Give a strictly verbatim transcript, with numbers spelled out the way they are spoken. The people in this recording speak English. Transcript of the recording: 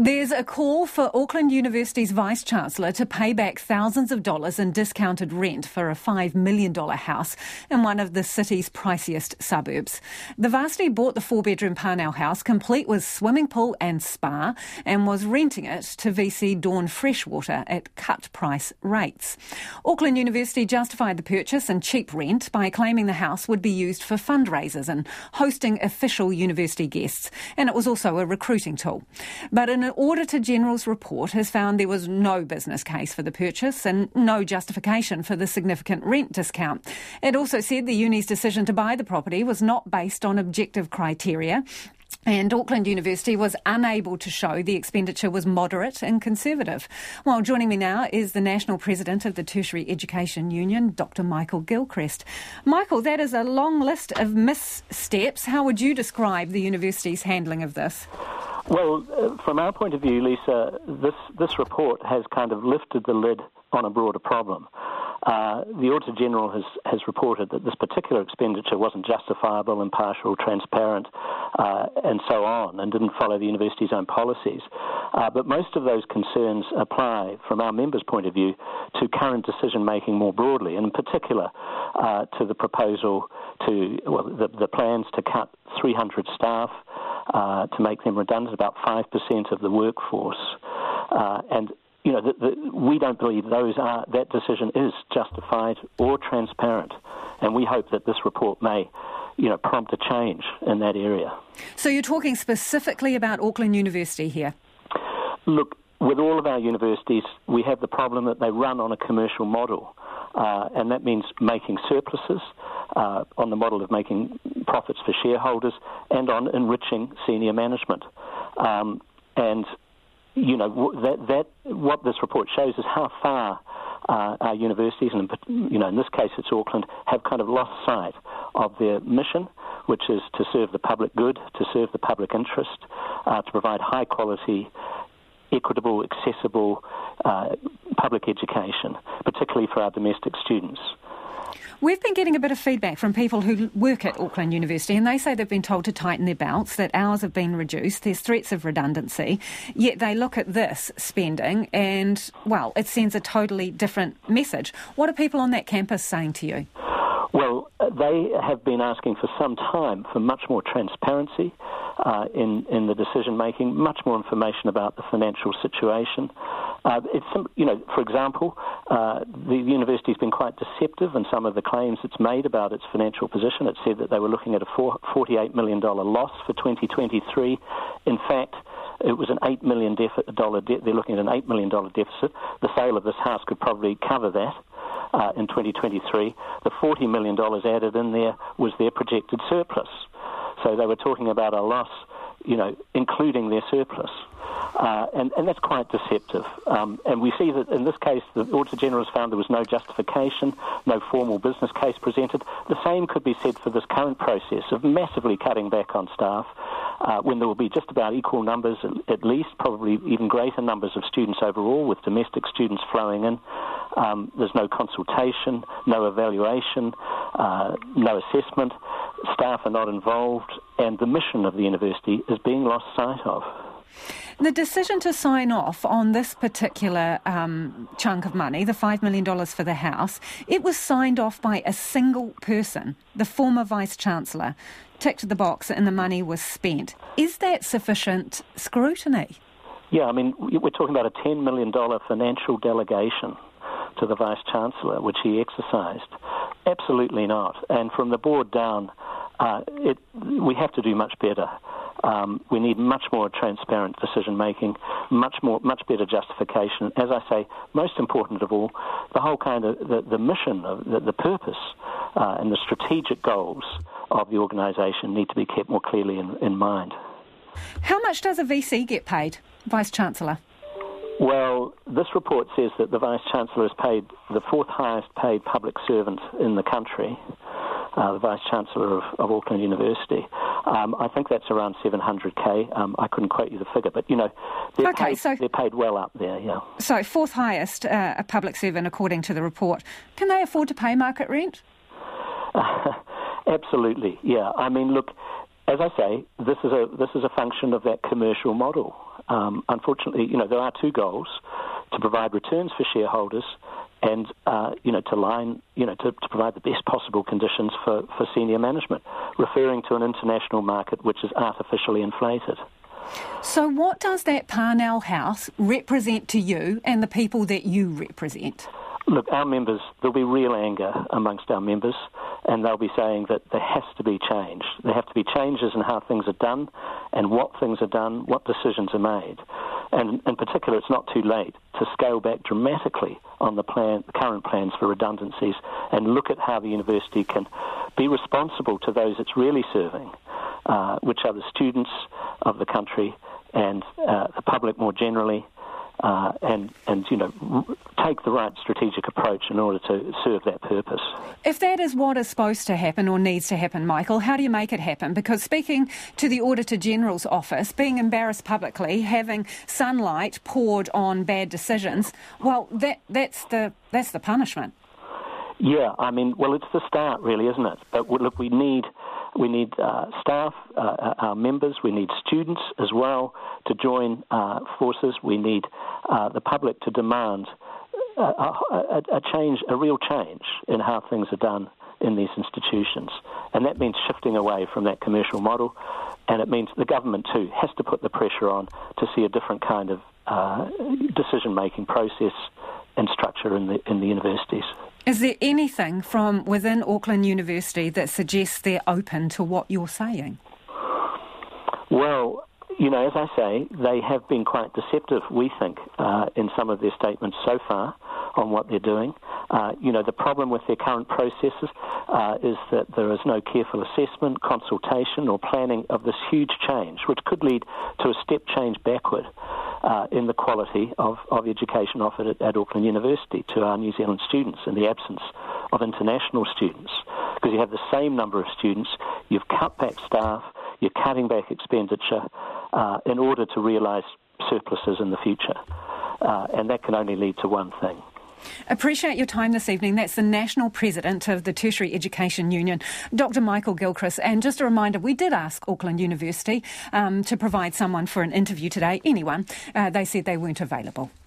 There's a call for Auckland University's Vice-Chancellor to pay back thousands of dollars in discounted rent for a five million dollars house in one of the city's priciest suburbs. The Varsity bought the four-bedroom Parnell house, complete with swimming pool and spa, and was renting it to V C Dawn Freshwater at cut-price rates. Auckland University justified the purchase and cheap rent by claiming the house would be used for fundraisers and hosting official university guests, and it was also a recruiting tool. But an Auditor General's report has found there was no business case for the purchase and no justification for the significant rent discount. It also said the uni's decision to buy the property was not based on objective criteria, and Auckland University was unable to show the expenditure was moderate and conservative. Well, joining me now is the National President of the Tertiary Education Union, Doctor Michael Gilchrist. Michael, that is a long list of missteps. How would you describe the university's handling of this? Well, uh, from our point of view, Lisa, this, this report has kind of lifted the lid on a broader problem. Uh, the Auditor General has, has reported that this particular expenditure wasn't justifiable, impartial, transparent, uh, and so on, and didn't follow the university's own policies. Uh, but most of those concerns apply, from our members' point of view, to current decision-making more broadly, and in particular uh, to the proposal to, well, the, the plans to cut three hundred staff, Uh, to make them redundant, about five percent of the workforce. Uh, and, you know, the, the, we don't believe those are, that decision is justified or transparent. And we hope that this report may, you know, prompt a change in that area. So you're talking specifically about Auckland University here? Look, with all of our universities, we have the problem that they run on a commercial model. Uh, and that means making surpluses uh, on the model of making profits for shareholders and on enriching senior management. Um, and, you know, that, that what this report shows is how far uh, our universities, and, you know, in this case it's Auckland, have kind of lost sight of their mission, which is to serve the public good, to serve the public interest, uh, to provide high-quality, equitable, accessible uh, public education, particularly for our domestic students. We've been getting a bit of feedback from people who work at Auckland University, and they say they've been told to tighten their belts, that hours have been reduced, there's threats of redundancy, yet they look at this spending and, well, it sends a totally different message. What are people on that campus saying to you? Well, they have been asking for some time for much more transparency uh, in, in the decision-making, much more information about the financial situation. Uh, it's, you know, for example, uh, the university's been quite deceptive in some of the claims it's made about its financial position. It said that they were looking at a forty-eight million dollars loss for twenty twenty-three. In fact, it was an eight million dollars debt. They're looking at an eight million dollars deficit. The sale of this house could probably cover that. Uh, in twenty twenty-three, the forty million dollars added in there was their projected surplus. So they were talking about a loss, you know, including their surplus. Uh, and, and that's quite deceptive. Um, and we see that in this case, the Auditor General has found there was no justification, no formal business case presented. The same could be said for this current process of massively cutting back on staff, uh, when there will be just about equal numbers, at least, probably even greater numbers of students overall, with domestic students flowing in. Um, there's no consultation, no evaluation, uh, no assessment. Staff are not involved, and the mission of the university is being lost sight of. The decision to sign off on this particular um, chunk of money, the five million dollars for the house, it was signed off by a single person, the former Vice-Chancellor, ticked the box and the money was spent. Is that sufficient scrutiny? Yeah, I mean, we're talking about a ten million dollars financial delegation to the Vice-Chancellor, which he exercised. Absolutely not. And from the board down, uh, it, we have to do much better. Um, we need much more transparent decision-making, much more, much better justification. As I say, most important of all, the whole kind of, the, the mission, of the, the purpose uh, and the strategic goals of the organisation need to be kept more clearly in, in mind. How much does a V C get paid, Vice-Chancellor? Well, this report says that the Vice-Chancellor is paid the fourth highest paid public servant in the country, uh, the Vice-Chancellor of, of Auckland University. Um, I think that's around seven hundred K. Um, I couldn't quote you the figure, but, you know, they're, okay, paid, so, they're paid well up there, yeah. So fourth highest uh, a public servant, according to the report. Can they afford to pay market rent? Uh, absolutely, yeah. I mean, look, as I say, this is a this is a function of that commercial model. Um, unfortunately, you know, there are two goals: to provide returns for shareholders, and uh, you know, to line, you know, to, to provide the best possible conditions for, for senior management, referring to an international market which is artificially inflated. So, what does that Parnell House represent to you and the people that you represent? Look, our members, there'll be real anger amongst our members, and they'll be saying that there has to be change. There have to be changes in how things are done and what things are done, what decisions are made. And in particular, it's not too late to scale back dramatically on the plan, the current plans for redundancies, and look at how the university can be responsible to those it's really serving, uh, which are the students of the country and uh, the public more generally. Uh, and, and, you know, r- take the right strategic approach in order to serve that purpose. If that is what is supposed to happen or needs to happen, Michael, how do you make it happen? Because speaking to the Auditor General's office, being embarrassed publicly, having sunlight poured on bad decisions, well, that that's the that's the punishment. Yeah, I mean, well, it's the start, really, isn't it? But look, we need... We need uh, staff, uh, our members, we need students as well to join uh, forces. We need uh, the public to demand a, a, a change, a real change in how things are done in these institutions. And that means shifting away from that commercial model. And it means the government, too, has to put the pressure on to see a different kind of uh, decision-making process and structure in the in the universities. Is there anything from within Auckland University that suggests they're open to what you're saying? Well, you know, as I say, they have been quite deceptive, we think, uh, in some of their statements so far on what they're doing. Uh, you know, the problem with their current processes uh, is that there is no careful assessment, consultation or planning of this huge change, which could lead to a step change backward uh, in the quality of, of education offered at, at Auckland University to our New Zealand students in the absence of international students. Because you have the same number of students, you've cut back staff, you're cutting back expenditure uh, in order to realise surpluses in the future. Uh, and that can only lead to one thing. Appreciate your time this evening. That's the National President of the Tertiary Education Union, Doctor Michael Gilchrist. And just a reminder, we did ask Auckland University um, to provide someone for an interview today, anyone. Uh, they said they weren't available.